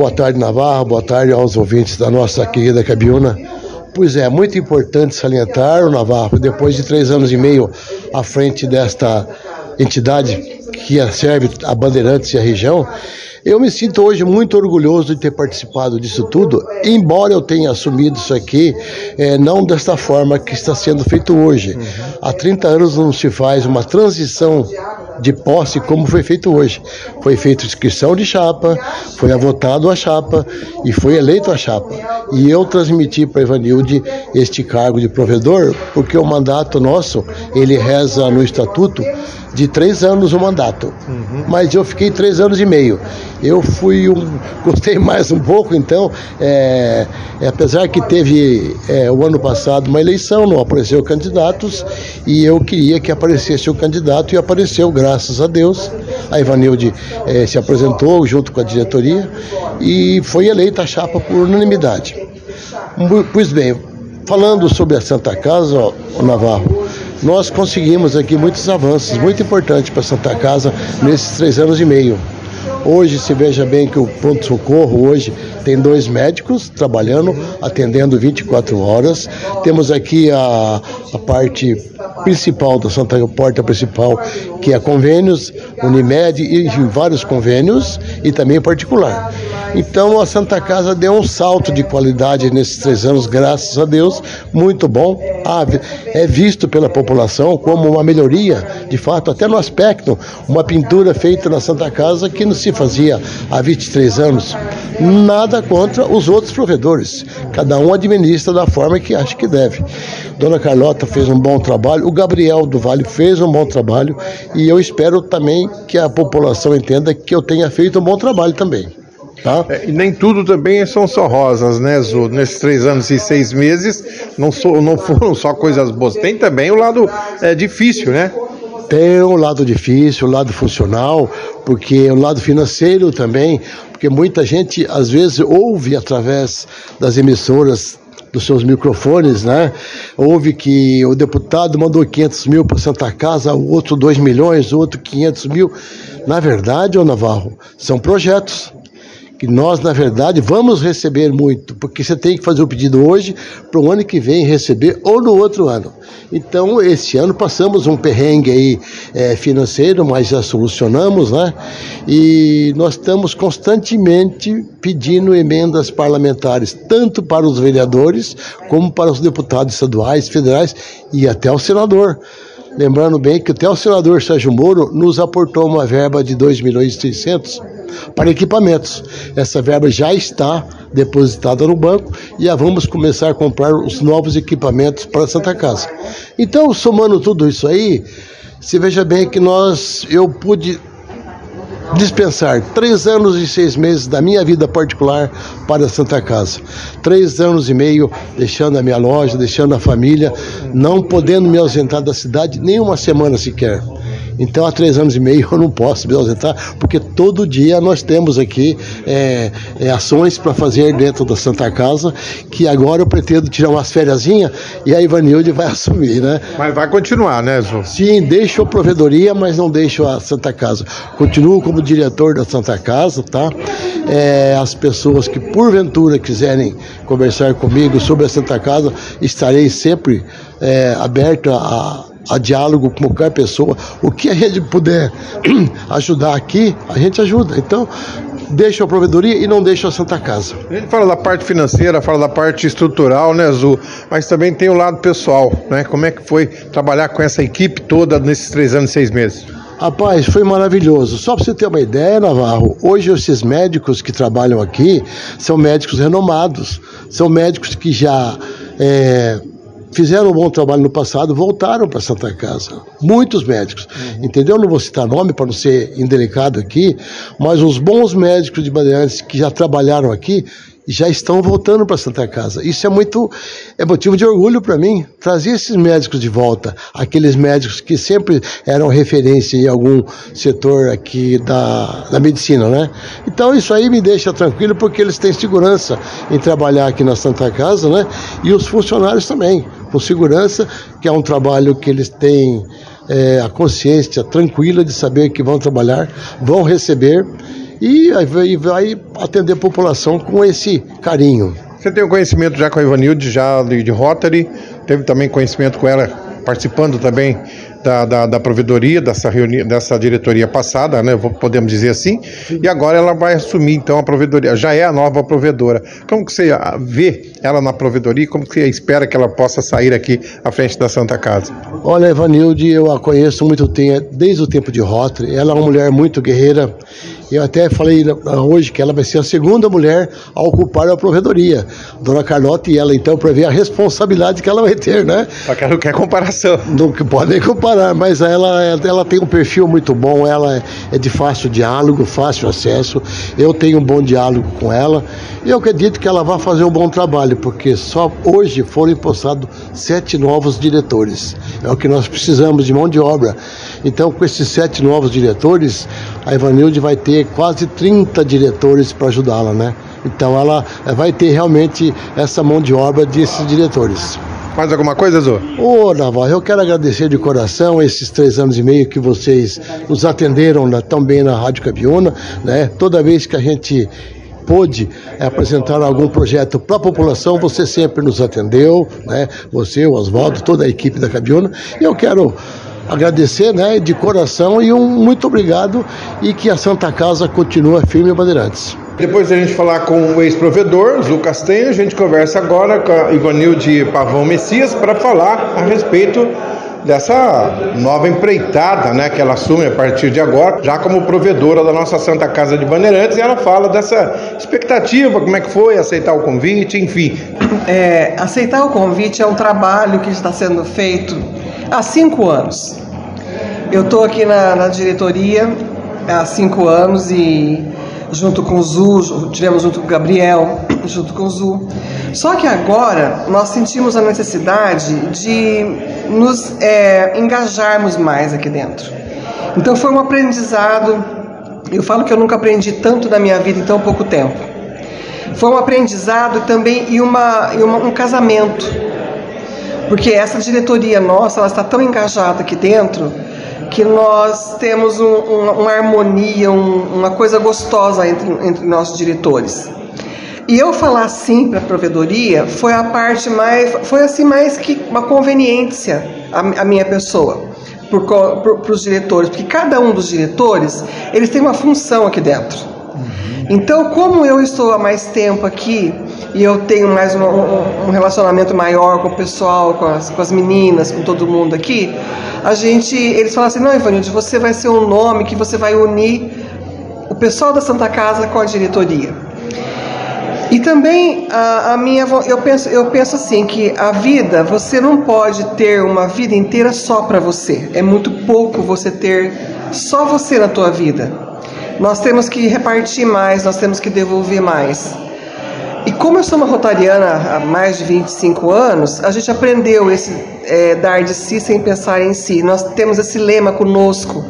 Boa tarde, Navarro, boa tarde aos ouvintes da nossa querida Cabiúna. Pois é, muito importante salientar, o Navarro, depois de 3 anos e meio à frente desta entidade que serve a Bandeirantes e a região, eu me sinto hoje muito orgulhoso de ter participado disso tudo, embora eu tenha assumido isso aqui, não desta forma que está sendo feito hoje. Há 30 anos não se faz uma transição de posse como foi feito hoje. Foi feita inscrição de chapa, foi votado a chapa e foi eleito a chapa. E eu transmiti para Ivanilde este cargo de provedor, porque o mandato nosso, ele reza no estatuto de 3 anos o mandato. Mas eu fiquei 3 anos e meio. Eu gostei mais um pouco, então, apesar que teve o ano passado uma eleição, não apareceu candidatos, e eu queria que aparecesse o candidato, e apareceu, graças a Deus. A Ivanilde se apresentou junto com a diretoria e foi eleita a chapa por unanimidade. Pois bem, falando sobre a Santa Casa, Navarro, nós conseguimos aqui muitos avanços, muito importantes para a Santa Casa nesses 3 anos e meio. Hoje, se veja bem que o pronto-socorro hoje tem 2 médicos trabalhando, atendendo 24 horas. Temos aqui a parte principal da Santa Porta principal, que é convênios, Unimed e vários convênios, e também particular. Então a Santa Casa deu um salto de qualidade nesses 3 anos, graças a Deus, muito bom. É visto pela população como uma melhoria, de fato, até no aspecto, uma pintura feita na Santa Casa que não se fazia há 23 anos. Nada contra os outros provedores, cada um administra da forma que acha que deve. Dona Carlota fez um bom trabalho, o Gabriel do Vale fez um bom trabalho, e eu espero também que a população entenda que eu tenha feito um bom trabalho também. Tá? E nem tudo também são só rosas, né, Zu? Nesses 3 anos e 6 meses, não foram só coisas boas. Tem também o lado difícil, né? Tem o lado difícil, o lado funcional, porque o lado financeiro também, porque muita gente às vezes ouve através das emissoras dos seus microfones, né? Ouve que o deputado mandou 500 mil para Santa Casa, o outro 2 milhões, o outro 500 mil. Na verdade, ô Navarro, são projetos que nós, na verdade, vamos receber muito, porque você tem que fazer o pedido hoje para o ano que vem receber ou no outro ano. Então, esse ano passamos um perrengue aí financeiro, mas já solucionamos, né? E nós estamos constantemente pedindo emendas parlamentares, tanto para os vereadores, como para os deputados estaduais, federais e até o senador. Lembrando bem que até o senador Sérgio Moro nos aportou uma verba de 2.600.000 para equipamentos. Essa verba já está depositada no banco e já vamos começar a comprar os novos equipamentos para a Santa Casa. Então, somando tudo isso aí, se veja bem que eu pude dispensar 3 anos e 6 meses da minha vida particular para a Santa Casa. 3 anos e meio deixando a minha loja, deixando a família, não podendo me ausentar da cidade nem uma semana sequer. Então, há 3 anos e meio eu não posso me ausentar, porque todo dia nós temos aqui ações para fazer dentro da Santa Casa, que agora eu pretendo tirar umas fériasinhas e a Ivanilde vai assumir, né? Mas vai continuar, né, Zu? Sim, deixo a provedoria, mas não deixo a Santa Casa. Continuo como diretor da Santa Casa, tá? As pessoas que porventura quiserem conversar comigo sobre a Santa Casa, estarei sempre aberto a diálogo com qualquer pessoa. O que a gente puder ajudar aqui, a gente ajuda. Então, deixo a provedoria e não deixo a Santa Casa. A gente fala da parte financeira, fala da parte estrutural, né, Zu? Mas também tem o lado pessoal, né? Como é que foi trabalhar com essa equipe toda nesses 3 anos e 6 meses? Rapaz, foi maravilhoso. Só para você ter uma ideia, Navarro, hoje esses médicos que trabalham aqui são médicos renomados, são médicos que já fizeram um bom trabalho no passado, voltaram para Santa Casa. Muitos médicos, entendeu? Não vou citar nome para não ser indelicado aqui, mas os bons médicos de Bandeirantes que já trabalharam aqui já estão voltando para Santa Casa. Isso é motivo de orgulho para mim, trazer esses médicos de volta, aqueles médicos que sempre eram referência em algum setor aqui da medicina, né? Então isso aí me deixa tranquilo, porque eles têm segurança em trabalhar aqui na Santa Casa, né? E os funcionários também, com segurança, que é um trabalho que eles têm a consciência tranquila de saber que vão trabalhar, vão receber, e vai atender a população com esse carinho. Você tem um conhecimento já com a Ivanilde, já de Rotary, teve também conhecimento com ela participando também da provedoria, dessa diretoria passada, né, podemos dizer assim, e agora ela vai assumir então a provedoria, já é a nova provedora. Como que você vê ela na provedoria, como que você espera que ela possa sair aqui à frente da Santa Casa? Olha, Evanilde, eu a conheço muito tempo, desde o tempo de Rotary, ela é uma mulher muito guerreira. Eu até falei hoje que ela vai ser a segunda mulher a ocupar a provedoria, Dona Carlota e ela, então, para ver a responsabilidade que ela vai ter, né? Só que não quer comparação. Não podem comparar, mas ela tem um perfil muito bom, ela é de fácil diálogo, fácil acesso, eu tenho um bom diálogo com ela, e eu acredito que ela vai fazer um bom trabalho, porque só hoje foram empossados 7 novos diretores, é o que nós precisamos de mão de obra. Então, com esses 7 novos diretores, a Ivanilde vai ter quase 30 diretores para ajudá-la, né? Então ela vai ter realmente essa mão de obra desses diretores. Mais alguma coisa, Zô? Ô, Navarro, eu quero agradecer de coração esses 3 anos e meio que vocês nos atenderam tão bem na Rádio Cabiúna, né? Toda vez que a gente pôde apresentar algum projeto para a população, você sempre nos atendeu, né? Você, o Oswaldo, toda a equipe da Cabiúna. E eu quero agradecer, né, de coração, e um muito obrigado, e que a Santa Casa continue firme em Bandeirantes. Depois da gente falar com o ex-provedor, Zu Castanho, a gente conversa agora com a Ivanilde Pavão Messias para falar a respeito dessa nova empreitada, né, que ela assume a partir de agora, já como provedora da nossa Santa Casa de Bandeirantes, e ela fala dessa expectativa, como é que foi aceitar o convite, enfim. Aceitar o convite é um trabalho que está sendo feito há 5 anos. Eu estou aqui na diretoria há 5 anos e junto com o Zu, tivemos junto com o Gabriel, junto com o Zu. Só que agora nós sentimos a necessidade de nos engajarmos mais aqui dentro. Então foi um aprendizado, eu falo que eu nunca aprendi tanto na minha vida em tão pouco tempo. Foi um aprendizado também e um casamento. Porque essa diretoria nossa, ela está tão engajada aqui dentro que nós temos uma harmonia, uma coisa gostosa entre nossos diretores. E eu falar sim para a provedoria foi a parte mais que uma conveniência a minha pessoa para os diretores, porque cada um dos diretores, eles têm uma função aqui dentro. Então, como eu estou há mais tempo aqui e eu tenho mais um relacionamento maior com o pessoal, com as meninas, com todo mundo aqui, eles falam assim: não, Ivanilde, você vai ser um nome que você vai unir o pessoal da Santa Casa com a diretoria. E também eu penso assim, que a vida, você não pode ter uma vida inteira só para você. É muito pouco você ter só você na tua vida. Nós temos que repartir mais, nós temos que devolver mais. E como eu sou uma rotariana há mais de 25 anos, a gente aprendeu esse dar de si sem pensar em si. Nós temos esse lema conosco.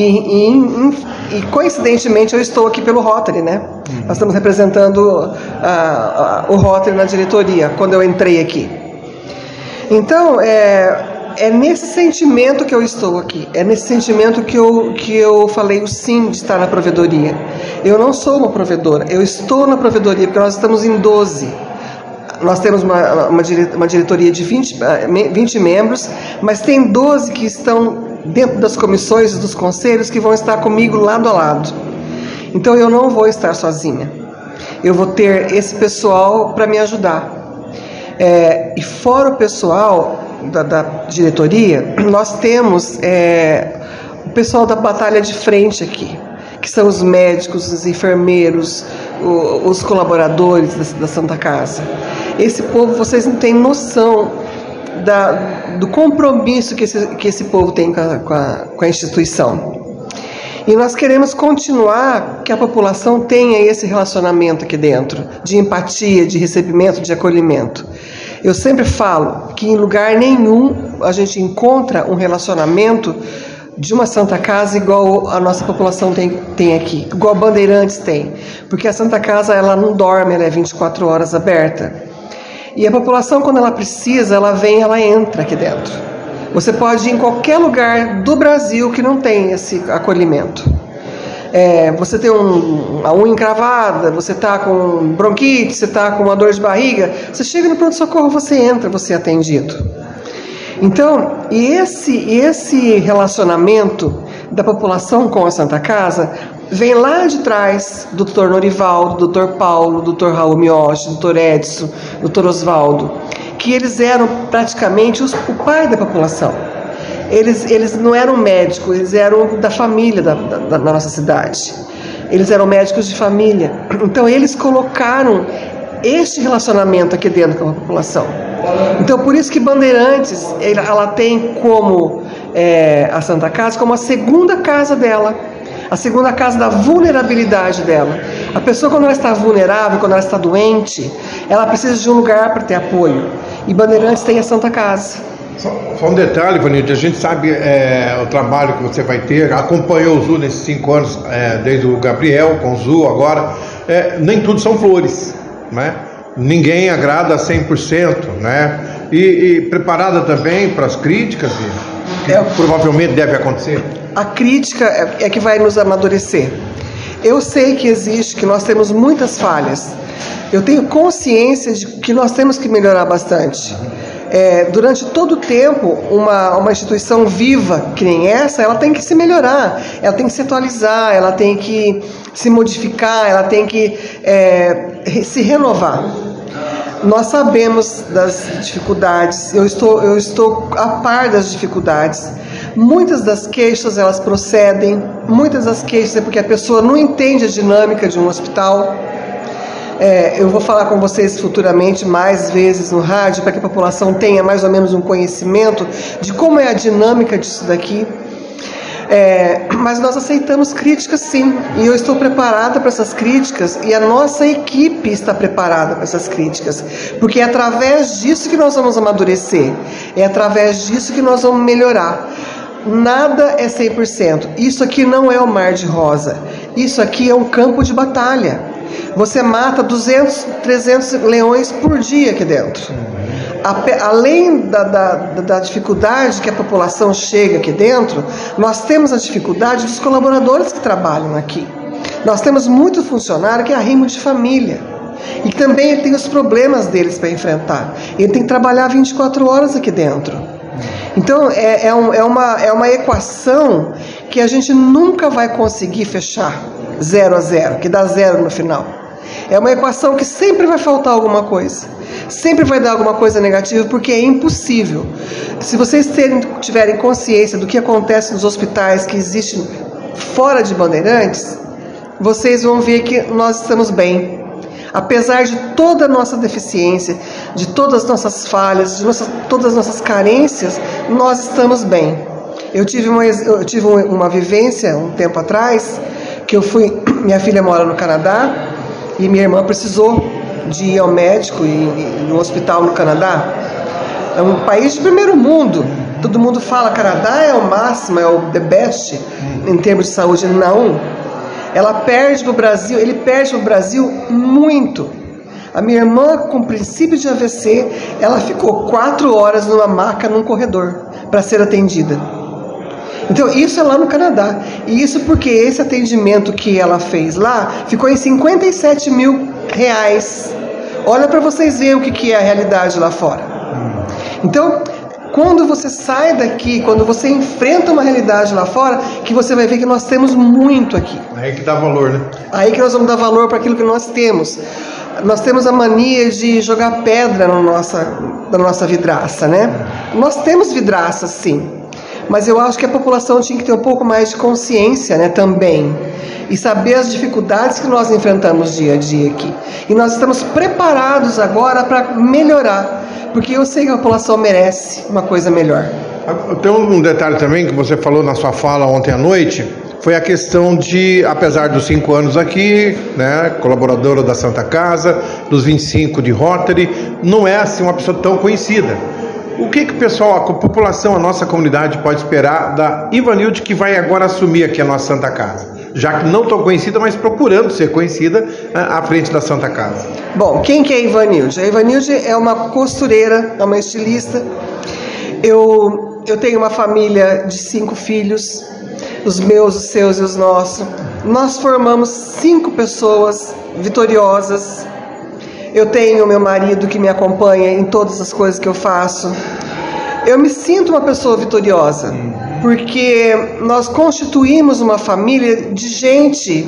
E coincidentemente eu estou aqui pelo Rotary, né? Nós estamos representando o Rotary na diretoria, quando eu entrei aqui. Então, é nesse sentimento que eu estou aqui, é nesse sentimento que eu falei o sim de estar na provedoria. Eu não sou uma provedora, eu estou na provedoria, porque nós estamos em 12. Nós temos uma diretoria de 20 membros, mas tem 12 que estão dentro das comissões e dos conselhos que vão estar comigo lado a lado. Então eu não vou estar sozinha, eu vou ter esse pessoal para me ajudar. E fora o pessoal da diretoria, nós temos o pessoal da batalha de frente aqui, que são os médicos, os enfermeiros, os colaboradores da Santa Casa. Esse povo, vocês não têm noção do compromisso que esse povo tem com a instituição. E nós queremos continuar que a população tenha esse relacionamento aqui dentro, de empatia, de recebimento, de acolhimento. Eu sempre falo que em lugar nenhum a gente encontra um relacionamento de uma Santa Casa igual a nossa população tem aqui, igual a Bandeirantes tem. Porque a Santa Casa, ela não dorme, ela é 24 horas aberta. E a população, quando ela precisa, ela vem, ela entra aqui dentro. Você pode ir em qualquer lugar do Brasil que não tem esse acolhimento. você tem a unha encravada, você está com bronquite, você está com uma dor de barriga, você chega no pronto-socorro, você entra, você é atendido. Então, esse relacionamento da população com a Santa Casa vem lá de trás do Dr. Norivaldo, do Dr. Paulo, do Dr. Raul Miotti, do Dr. Edson, do Dr. Osvaldo, que eles eram praticamente o pai da população. Eles não eram médicos, eles eram da família da nossa cidade. Eles eram médicos de família. Então, eles colocaram este relacionamento aqui dentro com a população. Então, por isso que Bandeirantes, ela tem como a Santa Casa como a segunda casa dela, a segunda casa da vulnerabilidade dela. A pessoa, quando ela está vulnerável, quando ela está doente, ela precisa de um lugar para ter apoio. E Bandeirantes tem a Santa Casa. Só um detalhe, Ivanilde, a gente sabe o trabalho que você vai ter, acompanhou o ZU nesses 5 anos, desde o Gabriel com o ZU agora, nem tudo são flores, né? Ninguém agrada 100%, né? E preparada também para as críticas, que provavelmente deve acontecer. A crítica é que vai nos amadurecer. Eu sei que nós temos muitas falhas. Eu tenho consciência de que nós temos que melhorar bastante. Durante todo o tempo, uma instituição viva que nem essa, ela tem que se melhorar, ela tem que se atualizar, ela tem que se modificar, ela tem que se renovar. Nós sabemos das dificuldades, eu estou a par das dificuldades. Muitas das queixas, elas procedem, muitas das queixas é porque a pessoa não entende a dinâmica de um hospital. Eu vou falar com vocês futuramente mais vezes no rádio para que a população tenha mais ou menos um conhecimento de como é a dinâmica disso daqui. Mas nós aceitamos críticas, sim, e eu estou preparada para essas críticas e a nossa equipe está preparada para essas críticas, porque é através disso que nós vamos amadurecer, é através disso que nós vamos melhorar. Nada é 100%, isso aqui não é o mar de rosa, isso aqui é um campo de batalha. Você mata 200, 300 leões por dia aqui dentro. Além da dificuldade que a população chega aqui dentro, nós temos a dificuldade dos colaboradores que trabalham aqui. Nós temos muito funcionário que é arrimo de família. E também tem os problemas deles para enfrentar. Ele tem que trabalhar 24 horas aqui dentro. Então, é uma equação que a gente nunca vai conseguir fechar 0 a 0, que dá 0 no final. É uma equação que sempre vai faltar alguma coisa. Sempre vai dar alguma coisa negativa, porque é impossível. Se vocês tiverem consciência do que acontece nos hospitais que existem fora de Bandeirantes, vocês vão ver que nós estamos bem. Apesar de toda a nossa deficiência, de todas as nossas falhas, de todas as nossas carências, nós estamos bem. Eu tive uma vivência um tempo atrás, que minha filha mora no Canadá, e minha irmã precisou de ir ao médico e no hospital no Canadá. É um país de primeiro mundo. Todo mundo fala Canadá é o máximo, é o the best em termos de saúde. Não. Ele perde para o Brasil muito. A minha irmã, com princípio de AVC, ela ficou 4 horas numa maca num corredor para ser atendida. Então, isso é lá no Canadá. E isso porque esse atendimento que ela fez lá ficou em R$57 mil. Olha para vocês verem o que é a realidade lá fora. Então, quando você sai daqui, quando você enfrenta uma realidade lá fora, que você vai ver que nós temos muito aqui. Aí que dá valor, né? Aí que nós vamos dar valor para aquilo que nós temos. Nós temos a mania de jogar pedra na nossa vidraça, né? Nós temos vidraça, sim. Mas eu acho que a população tinha que ter um pouco mais de consciência, né, também. E saber as dificuldades que nós enfrentamos dia a dia aqui. E nós estamos preparados agora para melhorar. Porque eu sei que a população merece uma coisa melhor. Tem um detalhe também que você falou na sua fala ontem à noite. Foi a questão de, apesar dos 5 anos aqui, né, colaboradora da Santa Casa, dos 25 de Rotary, não é assim uma pessoa tão conhecida. O que o pessoal, a população, a nossa comunidade pode esperar da Ivanilde, que vai agora assumir aqui a nossa Santa Casa? Já que não tão conhecida, mas procurando ser conhecida à frente da Santa Casa. Bom, quem que é a Ivanilde? A Ivanilde é uma costureira, é uma estilista. Eu tenho uma família de 5 filhos, os meus, os seus e os nossos. nós formamos 5 pessoas vitoriosas. Eu tenho meu marido que me acompanha em todas as coisas que eu faço. Eu me sinto uma pessoa vitoriosa, porque nós constituímos uma família de gente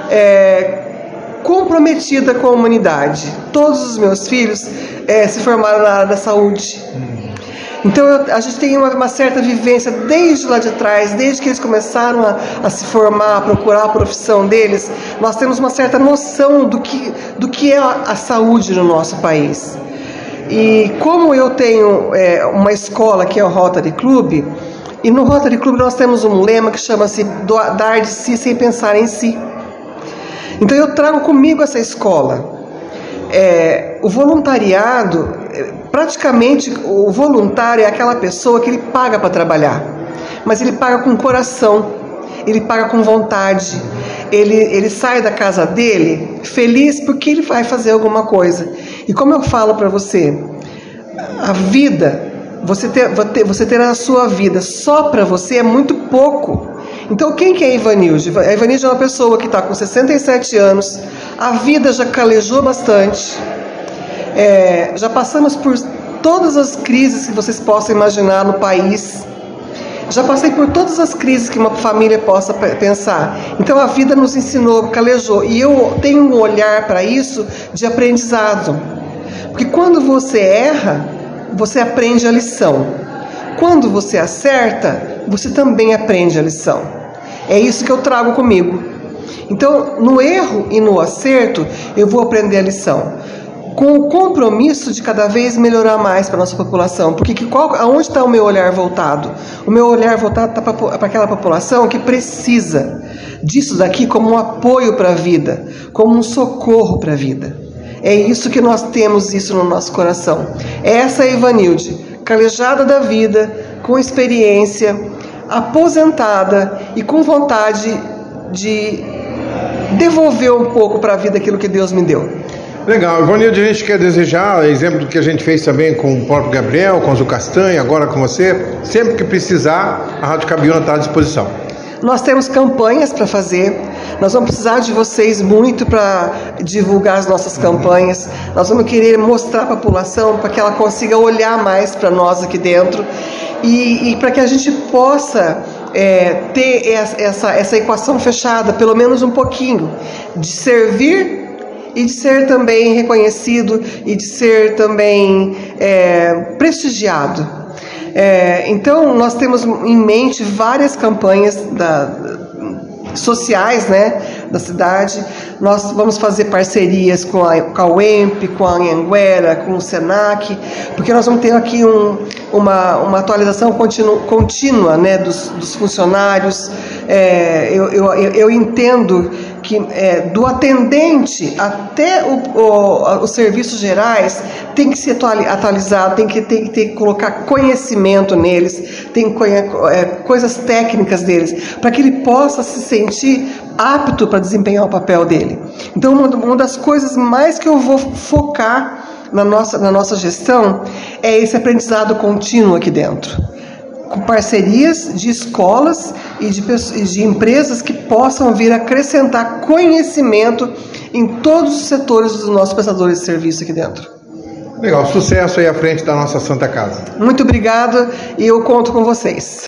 comprometida com a humanidade. Todos os meus filhos se formaram na área da saúde. Então a gente tem uma certa vivência desde lá de trás, desde que eles começaram a se formar, a procurar a profissão deles. Nós temos uma certa noção do que é a saúde no nosso país. E como eu tenho uma escola que é o Rotary Club, e no Rotary Club nós temos um lema que chama-se dar de si sem pensar em si. Então eu trago comigo essa escola. O voluntariado, praticamente o voluntário é aquela pessoa que ele paga para trabalhar, mas ele paga com coração, ele paga com vontade, ele sai da casa dele feliz porque ele vai fazer alguma coisa. E como eu falo para você, a vida, você ter a sua vida só para você é muito pouco. Então quem que é a Ivanilde? A Ivanilde é uma pessoa que está com 67 anos, a vida já calejou bastante, já passamos por todas as crises que vocês possam imaginar no país, já passei por todas as crises que uma família possa pensar. Então a vida nos ensinou, calejou, e eu tenho um olhar para isso de aprendizado, porque quando você erra, você aprende a lição. Quando você acerta, você também aprende a lição. É isso que eu trago comigo. Então, no erro e no acerto, eu vou aprender a lição. Com o compromisso de cada vez melhorar mais para a nossa população. Porque aonde está o meu olhar voltado? O meu olhar voltado está para aquela população que precisa disso daqui como um apoio para a vida, como um socorro para a vida. É isso que nós temos isso no nosso coração. Essa é a Ivanilde, calejada da vida, com experiência, aposentada e com vontade de devolver um pouco para a vida aquilo que Deus me deu. Legal, Ivanilde, a gente quer desejar, exemplo do que a gente fez também com o próprio Gabriel, com o Zu Castanha, agora com você, sempre que precisar, a Rádio Cabiúna está à disposição. Nós temos campanhas para fazer, nós vamos precisar de vocês muito para divulgar as nossas campanhas, nós vamos querer mostrar para a população para que ela consiga olhar mais para nós aqui dentro e para que a gente possa ter essa equação fechada, pelo menos um pouquinho, de servir e de ser também reconhecido e de ser também prestigiado. Então, nós temos em mente várias campanhas sociais, né, da cidade. Nós vamos fazer parcerias com a UEMP, com a Anhanguera, com o Senac, porque nós vamos ter aqui uma atualização contínua, né, dos funcionários. Eu entendo que do atendente até os serviços gerais tem que ser atualizado, tem que colocar conhecimento neles, tem coisas técnicas deles, para que ele possa se sentir apto para desempenhar o papel dele. Então, uma das coisas mais que eu vou focar na nossa gestão é esse aprendizado contínuo aqui dentro, com parcerias de escolas e de empresas que possam vir acrescentar conhecimento em todos os setores dos nossos prestadores de serviço aqui dentro. Legal, sucesso aí à frente da nossa Santa Casa. Muito obrigada e eu conto com vocês.